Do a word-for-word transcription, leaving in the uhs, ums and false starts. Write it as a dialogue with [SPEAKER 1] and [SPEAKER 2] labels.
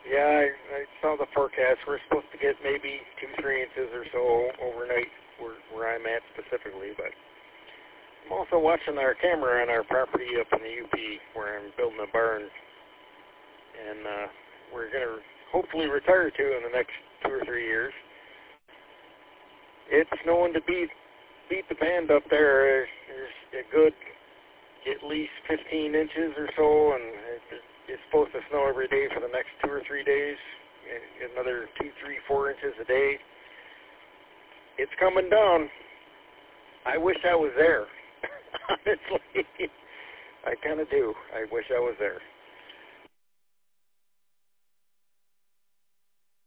[SPEAKER 1] Yeah, I, I saw the forecast. We're supposed to get maybe two, three inches or so overnight where, where I'm at specifically, but I'm also watching our camera on our property up in the U P where I'm building a barn, and uh, we're going to hopefully retire to in the next two or three years. It's snowing to beat beat the band up there. There's a good at least fifteen inches or so, and it's supposed to snow every day for the next two or three days, another two, three, four inches a day. It's coming down. I wish I was there. Honestly, I kind of do. I wish I was there.